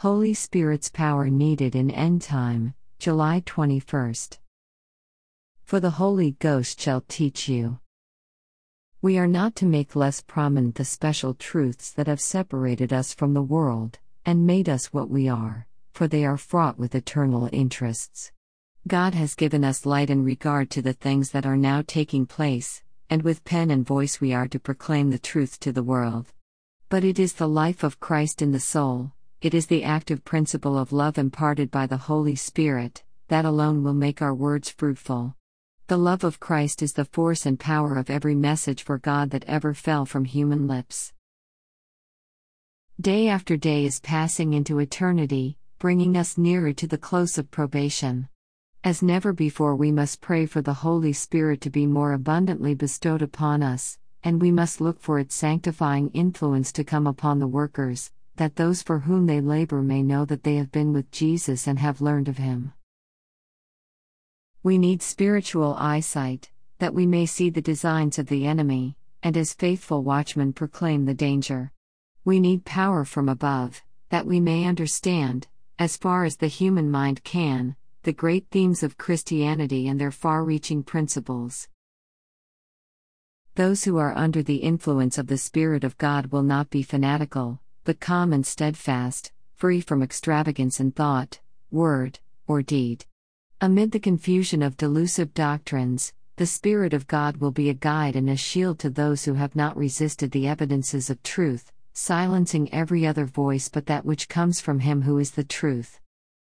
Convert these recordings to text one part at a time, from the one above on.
Holy Spirit's power needed in end time, July 21st. For the Holy Ghost shall teach you. We are not to make less prominent the special truths that have separated us from the world, and made us what we are, for they are fraught with eternal interests. God has given us light in regard to the things that are now taking place, and with pen and voice we are to proclaim the truth to the world. But it is the life of Christ in the soul, it is the active principle of love imparted by the Holy Spirit, that alone will make our words fruitful. The love of Christ is the force and power of every message for God that ever fell from human lips. Day after day is passing into eternity, bringing us nearer to the close of probation. As never before, we must pray for the Holy Spirit to be more abundantly bestowed upon us, and we must look for its sanctifying influence to come upon the workers, that those for whom they labor may know that they have been with Jesus and have learned of Him. We need spiritual eyesight, that we may see the designs of the enemy, and as faithful watchmen proclaim the danger. We need power from above, that we may understand, as far as the human mind can, the great themes of Christianity and their far-reaching principles. Those who are under the influence of the Spirit of God will not be fanatical, but calm and steadfast, free from extravagance in thought, word, or deed. Amid the confusion of delusive doctrines, the Spirit of God will be a guide and a shield to those who have not resisted the evidences of truth, silencing every other voice but that which comes from Him who is the truth.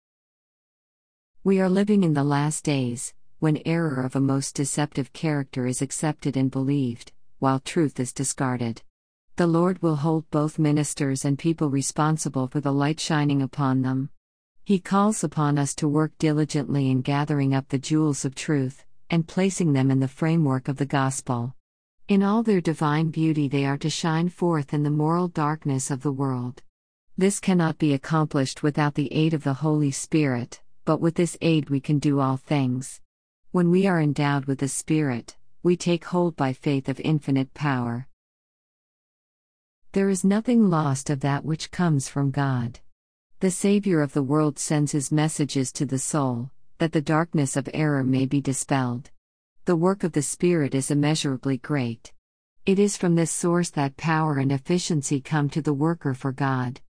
We are living in the last days, when error of a most deceptive character is accepted and believed, while truth is discarded. The Lord will hold both ministers and people responsible for the light shining upon them. He calls upon us to work diligently in gathering up the jewels of truth, and placing them in the framework of the gospel. In all their divine beauty they are to shine forth in the moral darkness of the world. This cannot be accomplished without the aid of the Holy Spirit, but with this aid we can do all things. When we are endowed with the Spirit, we take hold by faith of infinite power. There is nothing lost of that which comes from God. The Savior of the world sends His messages to the soul, that the darkness of error may be dispelled. The work of the Spirit is immeasurably great. It is from this source that power and efficiency come to the worker for God.